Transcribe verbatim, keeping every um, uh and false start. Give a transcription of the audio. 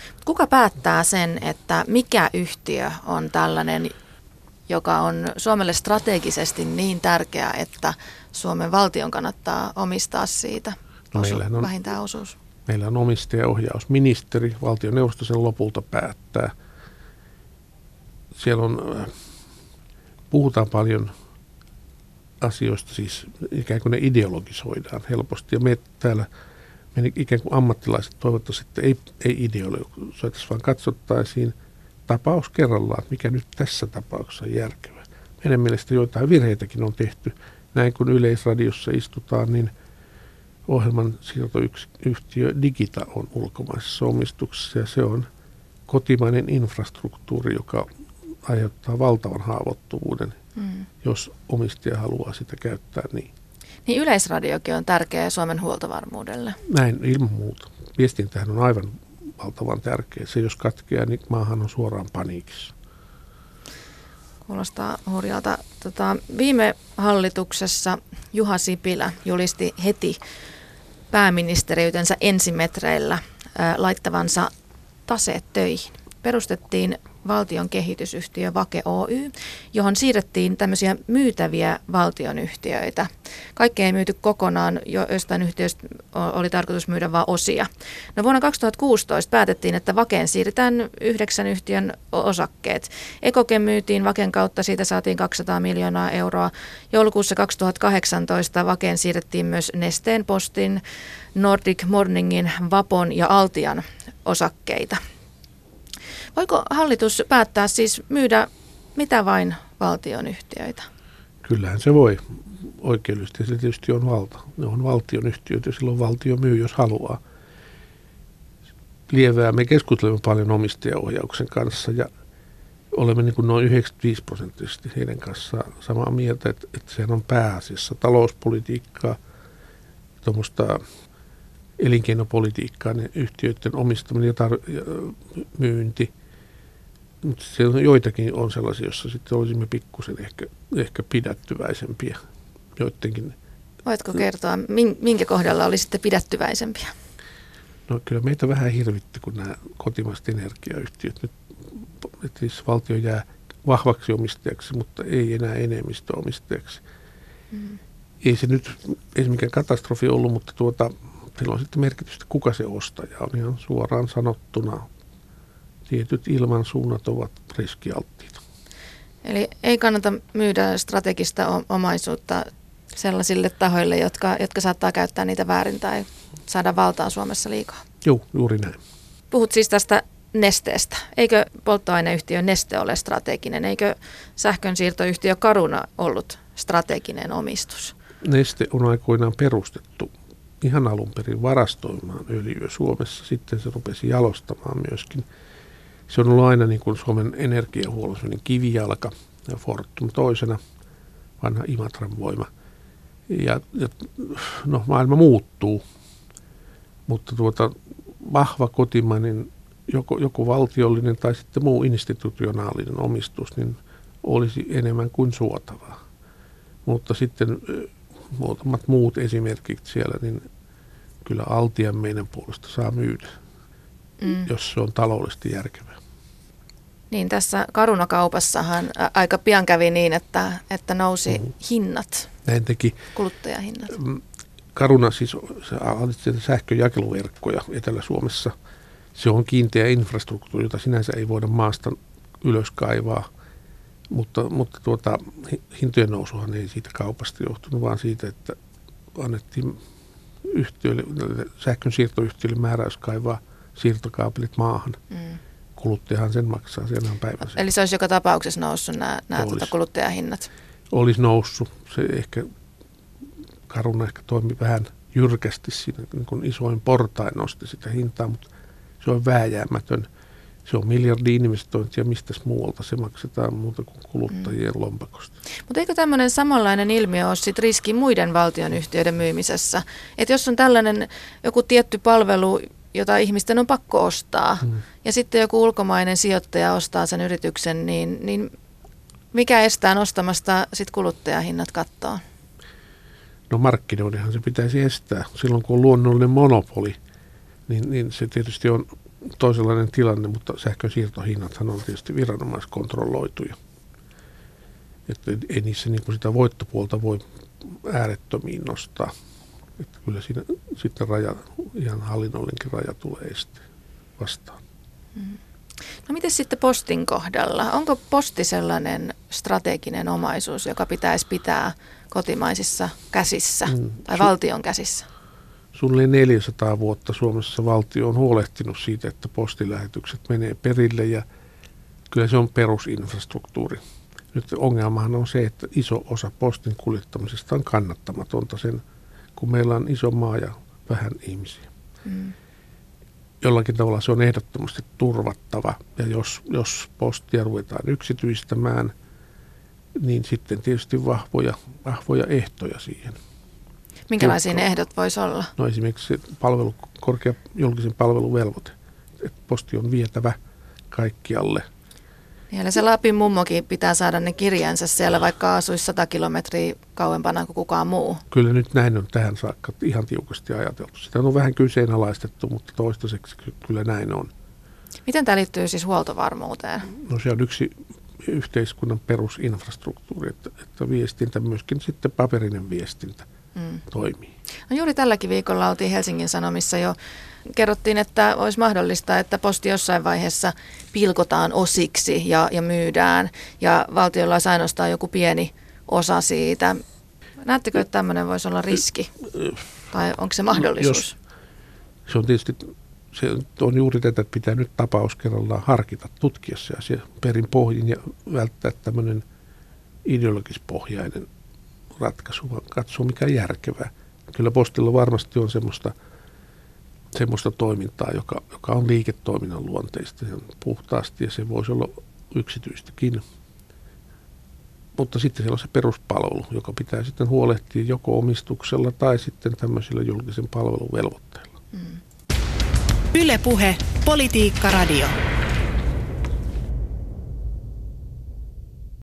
Kuka päättää sen, että mikä yhtiö on tällainen, joka on Suomelle strategisesti niin tärkeä, että Suomen valtion kannattaa omistaa siitä osu- on, vähintään osuus? Meillä on omistajaohjausministeri, valtioneuvosto sen lopulta päättää. Siellä on, puhutaan paljon asioista, siis ikään kuin ne ideologisoidaan helposti. Ja me täällä, me ikään kuin ammattilaiset toivottavasti, että ei, ei ideologisoitaisi, vaan katsottaisiin tapaus kerrallaan, mikä nyt tässä tapauksessa on järkevää. Meidän mielestä joitain virheitäkin on tehty. Näin kun Yleisradiossa istutaan, niin ohjelman siirtoyhtiö Digita on ulkomaisessa omistuksessa ja se on kotimainen infrastruktuuri, joka aiheuttaa valtavan haavoittuvuuden, mm. jos omistaja haluaa sitä käyttää niin. Niin Yleisradiokin on tärkeä Suomen huoltovarmuudelle. Näin ilman muuta. Viestintähän on aivan valtavan tärkeä. Se jos katkeaa, niin maahan on suoraan paniikissa. Kuulostaa hurjalta. Tota, viime hallituksessa Juha Sipilä julisti heti pääministeriytensä ensimetreillä ää, laittavansa taseet töihin. Perustettiin valtion kehitysyhtiö Vake Oy, johon siirrettiin tämmöisiä myytäviä valtionyhtiöitä. Kaikkea ei myyty kokonaan, jo jostain yhtiöistä oli tarkoitus myydä vain osia. No vuonna kaksituhattakuusitoista päätettiin, että Vakeen siirretään yhdeksän yhtiön osakkeet. Ekokem myytiin Vaken kautta, siitä saatiin kaksisataa miljoonaa euroa. Joulukuussa kaksituhattakahdeksantoista Vakeen siirrettiin myös Nesteen, Postin, Nordic Morningin, Vapon ja Altian osakkeita. Voiko hallitus päättää siis myydä mitä vain valtionyhtiöitä? Kyllähän se voi. Oikeudellisesti se tietysti on valta. Ne on valtionyhtiöitä ja silloin valtio myy, jos haluaa. Lievää. Me keskustelemme paljon omistajaohjauksen kanssa ja olemme niin kuin noin yhdeksänkymmentäviisi prosenttisesti heidän kanssaan samaa mieltä, että, että sehän on pääasiassa talouspolitiikkaa, tuommoista elinkeinopolitiikkaa, ne yhtiöiden omistaminen ja, tar- ja myynti. Mutta siellä joitakin on sellaisia, joissa sitten olisimme pikkusen ehkä, ehkä pidättyväisempiä joidenkin. Voitko kertoa, minkä kohdalla olisitte pidättyväisempiä? No kyllä meitä vähän hirvitti, kun nämä kotimaiset energiayhtiöt nyt, että siis valtio jää vahvaksi omistajaksi, mutta ei enää enemmistöomistajaksi. Mm. Ei se nyt ei mikään katastrofi ollut, mutta tuota, sillä on sitten merkitystä, kuka se ostaja on ihan suoraan sanottuna. Tietyt ilmansuunnat ovat riskialttiita. Eli ei kannata myydä strategista omaisuutta sellaisille tahoille, jotka, jotka saattaa käyttää niitä väärin tai saada valtaa Suomessa liikaa. Joo, juuri näin. Puhut siis tästä Nesteestä. Eikö polttoaineyhtiö Neste ole strateginen? Eikö sähkönsiirtoyhtiö Caruna ollut strateginen omistus? Neste on aikoinaan perustettu ihan alun perin varastoimaan öljyä Suomessa. Sitten se rupesi jalostamaan myöskin. Se on ollut aina niin kuin Suomen energiahuollon kivijalka ja Fortum toisena, vanha Imatran voima. Ja, ja no, maailma muuttuu, mutta tuota, vahva kotimainen, joko, joko valtiollinen tai sitten muu institutionaalinen omistus, niin olisi enemmän kuin suotavaa. Mutta sitten muutamat muut esimerkit siellä, niin kyllä Altian meidän puolesta saa myydä, mm. jos se on taloudellisesti järkevää. Niin tässä Caruna-kaupassahan aika pian kävi niin, että, että nousi mm. hinnat, näin teki kuluttajahinnat. Caruna siis hallitsi sähköjakeluverkkoja Etelä-Suomessa. Se on kiinteä infrastruktuuri, jota sinänsä ei voida maasta ylös kaivaa, mutta, mutta tuota, hintojen nousuhan ei siitä kaupasta johtunut, vaan siitä, että annettiin yhtiöille, sähkön siirtoyhtiöille määräys kaivaa siirtokaapelit maahan. Mm. Kuluttajahan sen maksaa, siellä on päivässä. Eli se olisi joka tapauksessa noussut nämä, nämä tuota kuluttajahinnat? Olisi noussut. Se ehkä, Caruna ehkä toimi vähän jyrkästi siinä, niin kuin isoin portain nosti sitä hintaa, mutta se on vääjäämätön. Se on miljardi-investointia, mistä muualta se maksetaan muuta kuin kuluttajien mm. lompakosta. Mutta eikö tämmöinen samanlainen ilmiö ole sit riski muiden valtionyhtiöiden myymisessä? Että jos on tällainen joku tietty palvelu, jota ihmisten on pakko ostaa, mm. ja sitten joku ulkomainen sijoittaja ostaa sen yrityksen, niin, niin mikä estää nostamasta sit kuluttajahinnat kattoon? No markkinoidenhan se pitäisi estää. Silloin kun on luonnollinen monopoli, niin, niin se tietysti on toisenlainen tilanne, mutta sähkön siirtohinnathan on tietysti viranomaiskontrolloituja. Että ei niissä niin kuin sitä voittopuolta voi äärettömiin nostaa. Että kyllä siinä sitten raja, ihan hallinnollinenkin raja tulee esteen vastaan. Mm. No miten sitten postin kohdalla? Onko posti sellainen strateginen omaisuus, joka pitäisi pitää kotimaisissa käsissä mm. tai Su- valtion käsissä? Suunnilleen neljäsataa vuotta Suomessa valtio on huolehtinut siitä, että postilähetykset menee perille ja kyllä se on perusinfrastruktuuri. Nyt ongelmahan on se, että iso osa postin kuljettamisesta on kannattamatonta sen, kun meillä on iso maa ja vähän ihmisiä. Mm. Jollakin tavalla se on ehdottomasti turvattava ja jos, jos postia ruvetaan yksityistämään, niin sitten tietysti vahvoja, vahvoja ehtoja siihen. Minkälaisia ne ehdot voisi olla? No esimerkiksi se palvelu, korkea julkisen palveluvelvoite, että posti on vietävä kaikkialle. Vielä se Lapin mummokin pitää saada ne kirjansa siellä, vaikka asuisi sata kilometriä kauempana kuin kukaan muu. Kyllä nyt näin on tähän saakka ihan tiukasti ajateltu. Sitä on vähän kyseenalaistettu, mutta toistaiseksi kyllä näin on. Miten tämä liittyy siis huoltovarmuuteen? No se on yksi yhteiskunnan perusinfrastruktuuri, että, että viestintä, myöskin sitten paperinen viestintä mm. toimii. No juuri tälläkin viikolla oltiin Helsingin Sanomissa jo. Kerrottiin, että olisi mahdollista, että posti jossain vaiheessa pilkotaan osiksi ja, ja myydään ja valtiolla olisi ainoastaan joku pieni osa siitä. Näettekö, että tämmöinen voisi olla riski tai onko se mahdollisuus? Jos, se on tietysti se on juuri tätä, että pitää nyt tapaus kerrallaan harkita, tutkia se asia perin pohjin ja välttää tämmöinen ideologispohjainen ratkaisu, vaan katsoa mikä on järkevää. Kyllä postilla varmasti on semmoista semmoista toimintaa, joka, joka on liiketoiminnan luonteista puhtaasti ja se voisi olla yksityistäkin. Mutta sitten siellä on se peruspalvelu, joka pitää sitten huolehtia joko omistuksella tai sitten tämmöisillä julkisen palvelun velvoitteilla. Yle Puhe, Politiikka Radio.